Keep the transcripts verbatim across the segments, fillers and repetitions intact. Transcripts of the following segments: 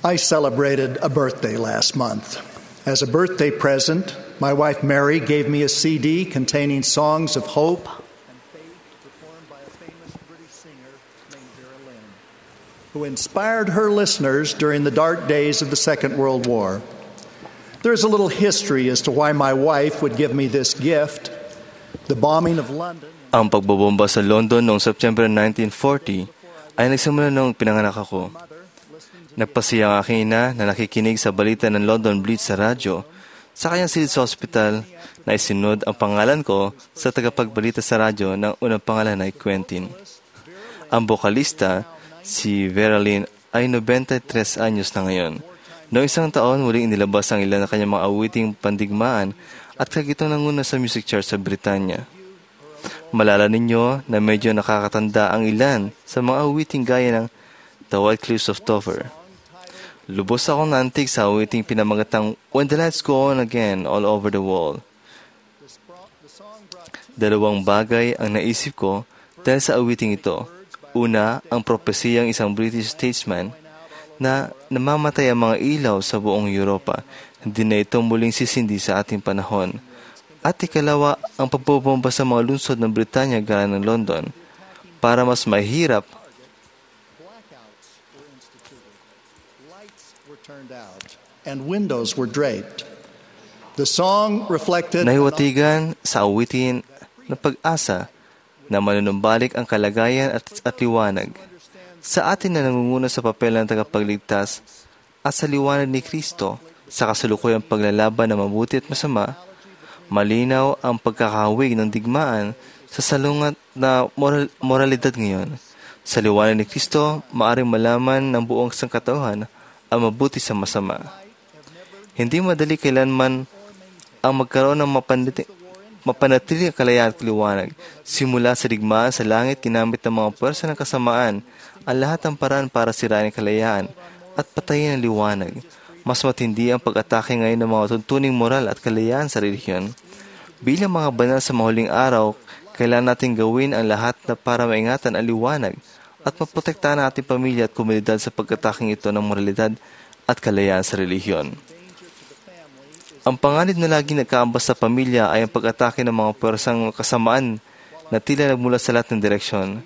I celebrated a birthday last month. As a birthday present, my wife Mary gave me a C D containing songs of hope and faith performed by a famous British singer named Vera Lynn, who inspired her listeners during the dark days of the Second World War. There's a little history as to why my wife would give me this gift. The bombing of London. Ang pagbobomba sa London noong September nineteen forty ay nagsimula noong pinanganak ako. Nagpasiya ang aking ina na nakikinig sa balita ng London Blitz sa radyo sa kanyang silid sa ospital na isinod ang pangalan ko sa tagapagbalita sa radyo ng unang pangalan ay Quentin. Ang bokalista, si Vera Lynn, ay ninety-three anyos na ngayon. Noong isang taon, muling inilabas ang ilan na kanyang mga awiting pandigmaan at kagitong nanguna sa music chart sa Britanya. Malala ninyo na medyo nakakatanda ang ilan sa mga awiting gaya ng The White Cliffs of Dover. Lubos akong naantig sa awiting pinamagatang When the Lights Go On Again All Over the World. Dalawang bagay ang naisip ko dahil sa awiting ito. Una, ang propesiyang isang British statesman na namamatay ang mga ilaw sa buong Europa. Hindi na ito muling sisindi sa ating panahon. At ikalawa, ang pagbobomba sa mga lungsod ng Britanya gaya ng London para mas mahirap and windows were draped. The song reflected nahiwatigan sa awitin na pag-asa na manunumbalik ang kalagayan at, at liwanag. Sa atin na nangunguna sa papel ng tagapagligtas at sa liwanag ni Kristo sa kasalukuyang paglalaban ng mabuti at masama, malinaw ang pagkakahawig ng digmaan sa salungat na moral, moralidad ngayon. Sa liwanag ni Kristo, maaaring malaman ng buong sangkatauhan ang mabuti sa masama. Hindi madali kailanman ang magkaroon ng mapanatiling kalayaan at liwanag. Simula sa digmaan sa langit, ginamit ng mga pwersa ng kasamaan ang lahat ng paraan para sirain ang kalayaan at patayin ang liwanag. Mas matindi ang pag-atake ngayon ng mga tuntuning moral at kalayaan sa relihiyon. Bilang mga banal sa mahuling araw, kailangan natin gawin ang lahat na para maingatan ang liwanag at maprotektahan ang ating pamilya at komunidad sa pag-ataking ito ng moralidad at kalayaan sa relihiyon. Ang panganib na laging nagkaambas sa pamilya ay ang pag-atake ng mga pwersang kasamaan na tila nagmula sa lahat ng direksyon.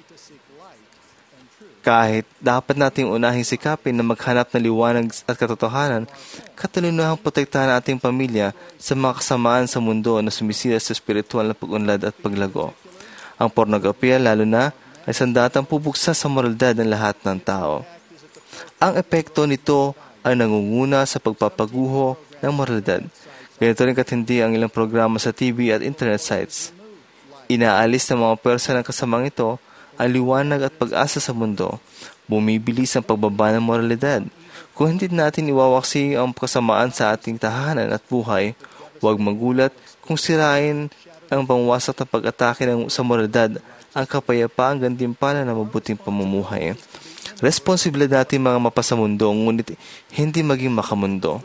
Kahit dapat nating unahing sikapin na maghanap ng liwanag at katotohanan, katalunahang protektahan ang ating pamilya sa mga kasamaan sa mundo na sumisira sa espiritual na pag-unlad at paglago. Ang pornografiya lalo na ay sandatang pubuksa sa moralidad ng lahat ng tao. Ang epekto nito ay nangunguna sa pagpapaguho ng moralidad. Ganito rin katindi ang ilang programa sa T V at internet sites. Inaalis ng mga pwersa ng kasamang ito ang liwanag at pag-asa sa mundo. Bumibilis ang pagbaba ng moralidad. Kung hindi natin iwawaksi ang kasamaan sa ating tahanan at buhay, huwag magulat kung sirain ang pangwasak na pag-atake ng sa moralidad ang kapayapaan gantimpala ng mabuting pamumuhay. Responsibilidad natin mga mapasamundo, ngunit hindi maging makamundo.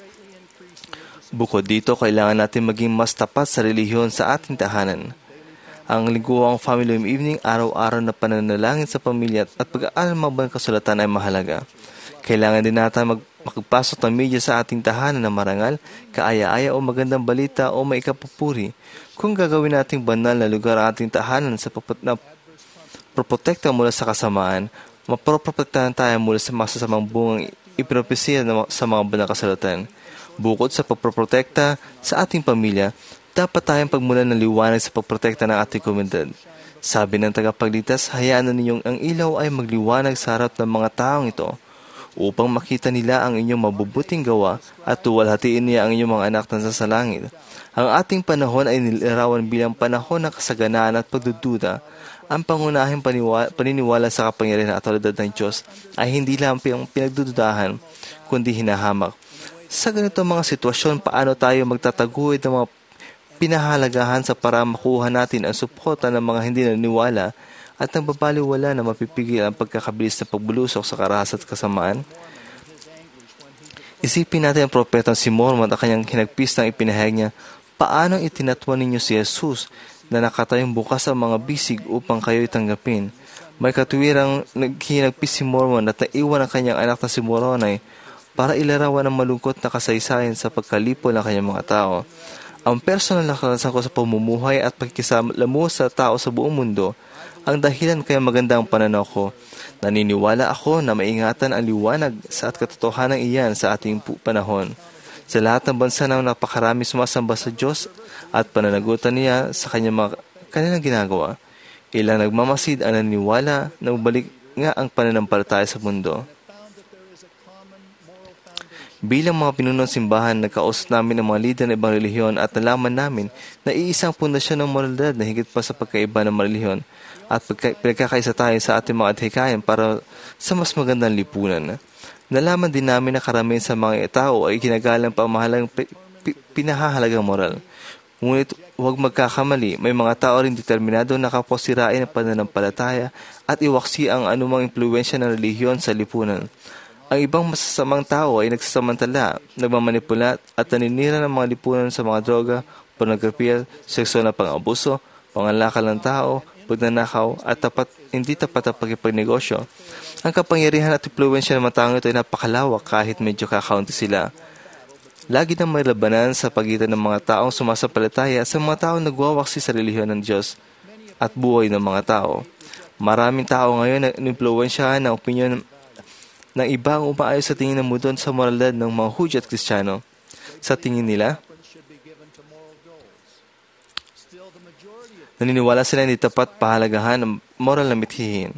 Bukod dito, kailangan natin maging mas tapat sa relihiyon sa ating tahanan. Ang lingguang family evening, araw-araw na pananalangin sa pamilya at pag-aaral mga banal kasulatan ay mahalaga. Kailangan din natin mag- magpasok ng media sa ating tahanan na marangal, kaaya-aya o magandang balita o may ikapupuri. Kung gagawin nating banal na lugar ang ating tahanan sa papot na proprotekta mula sa kasamaan, maproprotektahan tayo mula sa masasamang bungang ipinopesiya sa mga banal kasulatan. Bukod sa pagproprotekta sa ating pamilya, dapat tayong pagmulan ng liwanag sa pagprotekta ng ating komunidad. Sabi ng tagapagligtas, hayaan na ninyong ang ilaw ay magliwanag sa harap ng mga taong ito upang makita nila ang inyong mabubuting gawa at tuwalhatiin niya ang inyong mga anak na nasa langit. Ang ating panahon ay nilarawan bilang panahon ng kasaganaan at pagdududa. Ang pangunahing paniwa- paniniwala sa kapangyarihan at autoridad ng Diyos ay hindi lang pinagdududahan, kundi hinahamak. Sa ganito mga sitwasyon, paano tayo magtataguid ng mga pinahalagahan sa para makuha natin ang suporta ng mga hindi naniniwala at nagbabaliwala na mapipigil ang pagkakabilis na pagbulusok sa karahasan at kasamaan? Isipin natin ang propetang si Mormon at kanyang hinagpis ng ipinahayag niya, paano itinatwa ninyo si Jesus na nakatayong bukas ang mga bisig upang kayo'y tanggapin? May katuwirang naghinagpis si Mormon at naiwan ang kanyang anak na si Moroni para ilarawan ang malungkot na kasaysayan sa pagkalipol ng kanyang mga tao. Ang personal na karanasan ko sa pamumuhay at pagkisalamu sa tao sa buong mundo ang dahilan kaya maganda ang pananaw ko. Naniniwala ako na maingatan ang liwanag sa at katotohanan iyan sa ating panahon. Sa lahat ng bansa na napakarami sumasamba sa Diyos at pananagutan niya sa kanyang mga kanilang ginagawa. Ilang nagmamasid ang naniniwala na balik nga ang pananampalataya sa mundo. Bilang mga pinunong simbahan, nagkausap namin ang mga lider ng ibang relihiyon at nalaman namin na iisang pundasyon ng moralidad na higit pa sa pagkaiba ng mga relihiyon at pinagkakaisa tayo sa ating mga adhikayan para sa mas magandang lipunan. Nalaman din namin na karamihan sa mga tao ay ginagalang pamahalagang pinahahalagang moral. Ngunit huwag magkakamali, may mga tao rin determinado na kapwa sirain ang pananampalataya at iwaksi ang anumang impluwensya ng relihiyon sa lipunan. Ang ibang masasamang tao ay nagsasamantala, nagmamanipula at naninira ng mga lipunan sa mga droga, pornografiya, seksual na pang-abuso, pangalakal ng tao, pagnanakaw at tapat, hindi tapat ang pagkipagnegosyo. Ang kapangyarihan at impluwensya ng mga tao ito ay napakalawak kahit medyo kakaunti sila. Lagi nang may labanan sa pagitan ng mga taong sumasampalataya sa mga taong nagwawaksi sa relihiyon ng Diyos at buhay ng mga tao. Maraming tao ngayon na inimpluwensyahan ng opinyon ng iba ang umaayon sa tingin ng mundo sa moralidad ng mga Hudyo at Kristiyano. Sa tingin nila, naniniwala sila hindi tapat pahalagahan ng moral na mithihin.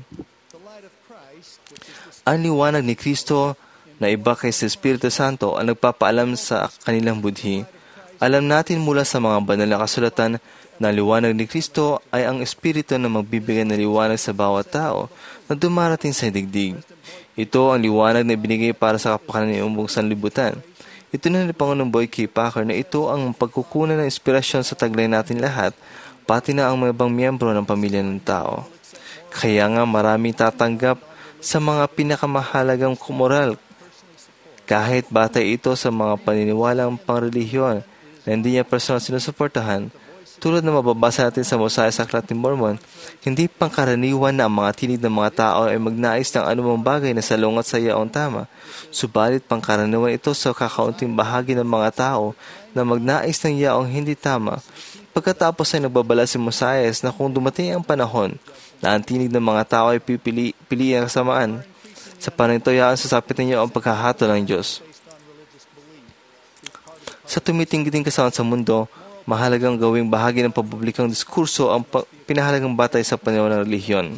Ang liwanag ni Kristo na iba kay sa Espiritu Santo ang nagpapaalam sa kanilang budhi. Alam natin mula sa mga banal na kasulatan na liwanag ni Kristo ay ang Espiritu na magbibigay ng liwanag sa bawat tao na dumarating sa digdig. Ito ang liwanag na ibinigay para sa kapakanan ng buong sanlibutan. Ito na ni Pangulong Boyd K. Packer na ito ang pagkukunan ng inspirasyon sa taglay natin lahat, pati na ang mga ibang miyembro ng pamilya ng tao. Kaya nga maraming tatanggap sa mga pinakamahalagang moral, kahit batay ito sa mga paniniwalang pangrelihiyon na hindi niya personal sinusuportahan. Tulad na mababasa natin sa Mosiah sa Aklat ni Mormon, hindi pangkaraniwan na ang mga tinig ng mga tao ay magnais ng anumang bagay na salungat sa yaong tama. Subalit pangkaraniwan ito sa kakaunting bahagi ng mga tao na magnais ng yaong hindi tama. Pagkatapos ay nagbabala si Mosiah na kung dumating ang panahon na ang tinig ng mga tao ay pipili, piliin ang kasamaan, sa panahon ito yaan sasapit ninyo ang pagkahato ng Diyos. Sa tumitinggiting kasawan sa mundo, mahalagang gawing bahagi ng pampublikong diskurso ang pinahalagang batay sa panahon ng relihiyon.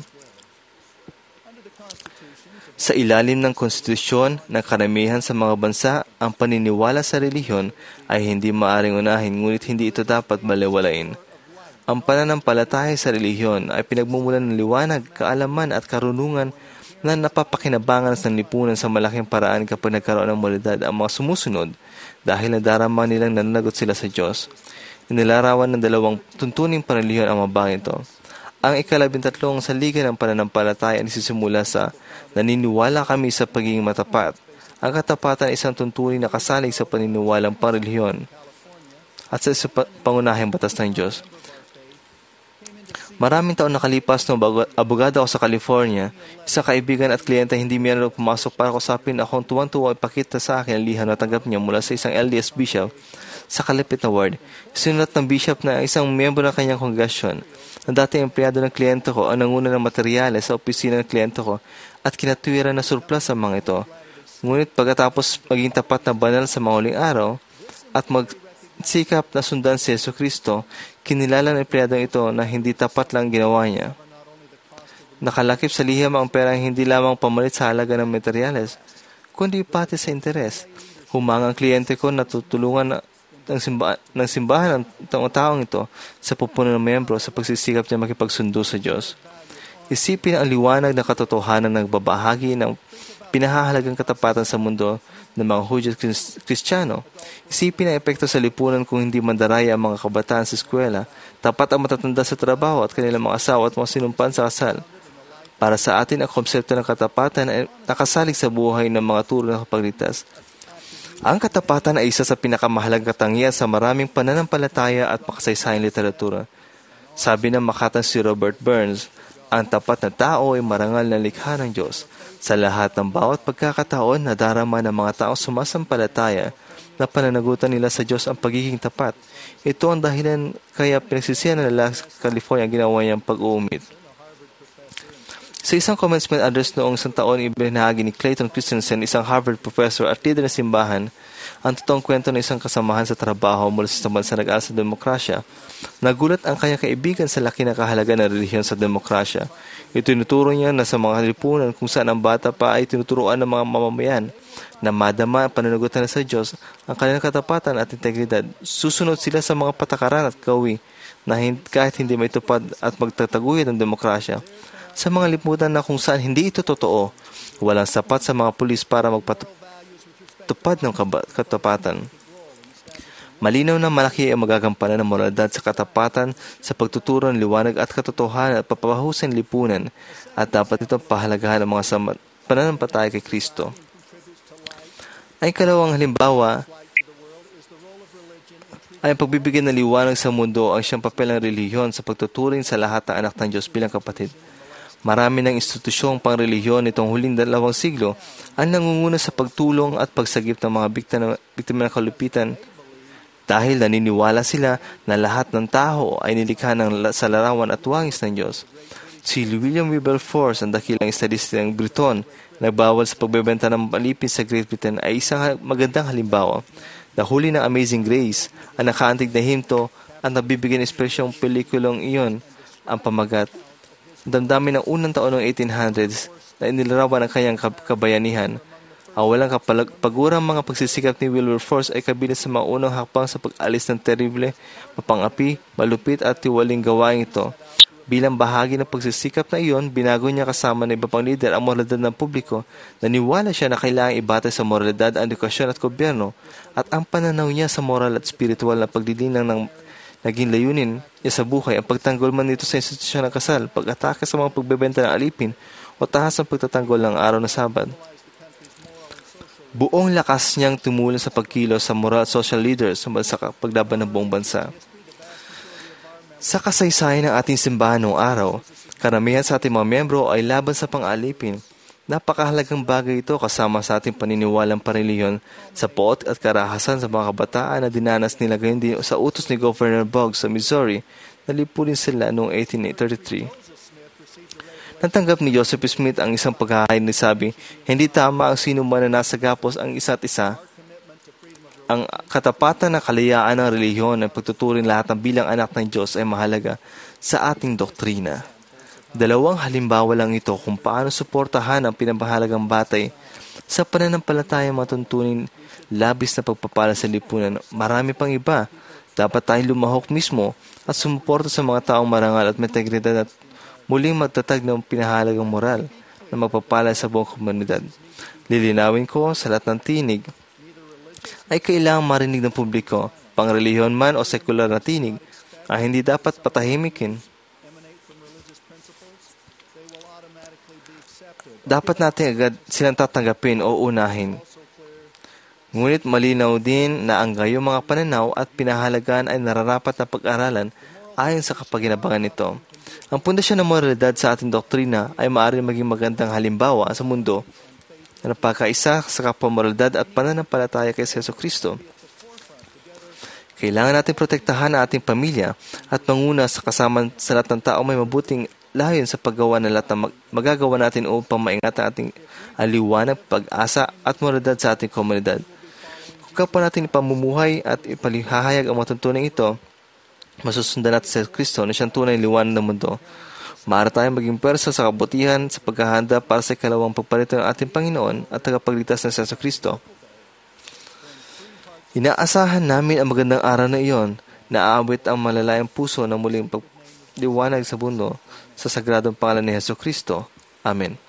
Sa ilalim ng konstitusyon ng karamihan sa mga bansa, ang paniniwala sa relihiyon ay hindi maaring unahin, ngunit hindi ito dapat balewalain. Ang pananampalataya sa relihiyon ay pinagmumulan ng liwanag, kaalaman at karunungan na napapakinabangan ng lipunan sa malaking paraan kapag nagkaroon ng moralidad ang mga sumusunod dahil nadarama nilang nananagot sila sa Diyos. Inilarawan ng dalawang tuntuning panrelihiyon ang mga bagay ito. Ang ikalabintatlong saligan ng pananampalataya ay nisisimula sa naniniwala kami sa pagiging matapat. Ang katapatan ay isang tuntunin na kasalig sa paniniwalang panrelihiyon at sa pangunahing batas ng Diyos. Maraming taon nakalipas nung abogado ako sa California, isang kaibigan at kliyente hindi meron pumasok para kusapin akong tuwang-tuwa ipakita sa akin ang liham na tanggap niya mula sa isang L D S bishop sa kalapit na ward. Sinulat ng bishop na isang miyembro ng kanyang kongregasyon na dating empleyado ng kliyente ko ang nanguna ng materyales sa opisina ng kliyente ko at kinatwiran na surplus sa mga ito. Ngunit pagkatapos maging tapat na banal sa mga huling araw at magsikap na sundan si Yesu Kristo, kinilala ng empleyadong ito na hindi tapat lang ginawa niya. Nakalakip sa liham ang perang hindi lamang pamalit sa halaga ng materyales, kundi pati sa interes. Humanga ang kliyente ko na tutulungan ng, simba- ng simbahan ng taong ito sa pupunan ng miyembro sa pagsisikap niya makipagsundo sa Diyos. Isipin ang liwanag na katotohanan ng nagbabahagi ng pinahahalagang katapatan sa mundo ng mga Hudyo at Kristiyano. Isipin ang epekto sa lipunan kung hindi mandaraya ang mga kabataan sa eskwela, tapat ang matatanda sa trabaho at kanilang mga asawa at mga sinumpan sa kasal. Para sa atin, ang konsepto ng katapatan ay nakasalig sa buhay ng mga turo ng kapagligtas. Ang katapatan ay isa sa pinakamahalagang katangian sa maraming pananampalataya at makasaysayang literatura. Sabi ng makatang si Robert Burns, ang tapat na tao ay marangal na likha ng Diyos. Sa lahat ng bawat pagkakataon na darama ng mga taong sumasampalataya na pananagutan nila sa Diyos ang pagiging tapat. Ito ang dahilan kaya pinagsisihan ng lalaki sa California ang ginawa niyang pag-uumit. Sa isang commencement address noong isang taon, ibinahagi ni Clayton Christensen, isang Harvard professor at leader ng simbahan, ang totoong kwento ng isang kasamahan sa trabaho mula sa bansa nag-aaral sa demokrasya. Nagulat ang kanyang kaibigan sa laki na kahalaga ng relihiyon sa demokrasya. Itinuturo niya na sa mga lipunan kung saan ang bata pa ay tinuturuan ng mga mamamayan na madama ang pananagutan sa Diyos, ang kanilang katapatan at integridad. Susunod sila sa mga patakaran at kawi na kahit hindi maitupad at magtataguyod ng demokrasya. Sa mga lipunan na kung saan hindi ito totoo, walang sapat sa mga pulis para magpatupad ng katapatan. Malinaw na malaki ang magagampanan ng moralidad sa katapatan sa pagtuturo ng liwanag at katotohanan at papahusay ng lipunan, at dapat itong pahalagahan ng mga pananampalataya kay Kristo. Ay kalawang halimbawa ay ang pagbibigay ng liwanag sa mundo ang siyang papel ng relihiyon sa pagtuturing sa lahat ng anak ng Diyos bilang kapatid. Marami ng institusyong pangrelihiyon nitong huling dalawang siglo ang nangunguna sa pagtulong at pagsagip ng mga biktima, biktima ng kalupitan dahil naniniwala sila na lahat ng tao ay nilikha ng, sa larawan at wangis ng Diyos. Si William Wilberforce, ang dakilang estadistang Briton, nagbawal sa pagbebenta ng alipin sa Great Britain, ay isang magandang halimbawa. Nahuli ng Amazing Grace, ang nakaantig na himto at nabibigyan espresyong pelikulang iyon ang pamagat. Damdamin ng unang taon ng eighteen hundreds na inilarawan ang kanyang kabayanihan. Ang walang kapagurang mga pagsisikap ni Wilberforce ay kabilang sa mga unang hakbang sa pag-alis ng terrible, mapangapi, malupit at tiwaling gawain ito. Bilang bahagi ng pagsisikap na iyon, binago niya kasama ng iba pang lider ang moralidad ng publiko. Naniwala siya na kailangang ibatay sa moralidad ang edukasyon at gobyerno, at ang pananaw niya sa moral at spiritual na paglilinang ng naging layunin niya sa buhay ang pagtanggol man nito sa institusyon ng kasal, pag-atake sa mga pagbebenta ng alipin, o tahas ng pagtatanggol ng araw na Sabad. Buong lakas niyang tumulong sa pagkilos sa moral at social leaders sa paglaban ng buong bansa. Sa kasaysayan ng ating simbahan noong araw, karamihan sa ating mga miyembro ay laban sa pang-alipin. Napakahalagang bagay ito kasama sa ating paniniwalang parelihiyon sa poot at karahasan sa mga kabataan na dinanas nila gayon din sa utos ni Governor Boggs sa Missouri na lipulin sila noong eighteen thirty-three. Natanggap ni Joseph Smith ang isang paghahain na sabi, hindi tama ang sino man na nasa gapos ang isa't isa. Ang katapatan ng kalayaan ng relihiyon at pagtuturing lahat ng bilang anak ng Diyos ay mahalaga sa ating doktrina. Dalawang halimbawa lang ito kung paano suportahan ang pinamahalagang batay sa pananampalataya matuntunin labis na pagpapala sa lipunan. Marami pang iba. Dapat tayong lumahok mismo at sumuporta sa mga taong marangal at may integridad at muling magtatag ng pinahalagang moral na magpapala sa buong komunidad. Lilinawin ko sa lahat ng tinig ay kailangang marinig ng publiko, pangrelihiyon man o sekular na tinig, ay hindi dapat patahimikin. Dapat natin agad silang tatanggapin o unahin. Ngunit malinaw din na ang gayong mga pananaw at pinahalagaan ay nararapat na pag-aralan ayon sa kapaginabangan nito. Ang pundasyon ng moralidad sa ating doktrina ay maaaring maging magandang halimbawa sa mundo na napakaisa sa kapamoralidad at pananampalataya kay Jesu Kristo. Kailangan natin protektahan ang ating pamilya at manguna sa kasama sa lahat ng tao may mabuting layon sa paggawa ng lahat ng magagawa natin upang maingat ang ating aliwanag, pag-asa at moralidad sa ating komunidad. Kung kapwa natin ipamumuhay at ipalihahayag ang matuntunan ito, masusundan natin sa Kristo na siyang tunay liwanag ng mundo. Maaari tayong maging persa sa kabutihan sa paghahanda para sa ikalawang pagparito ng ating Panginoon at tagapagligtas ng Jesu Kristo. Inaasahan namin ang magandang araw na iyon na aawit ang malalayang puso na muling pagliwanag sa mundo sa sagradong pangalan ni Jesu Kristo. Amen.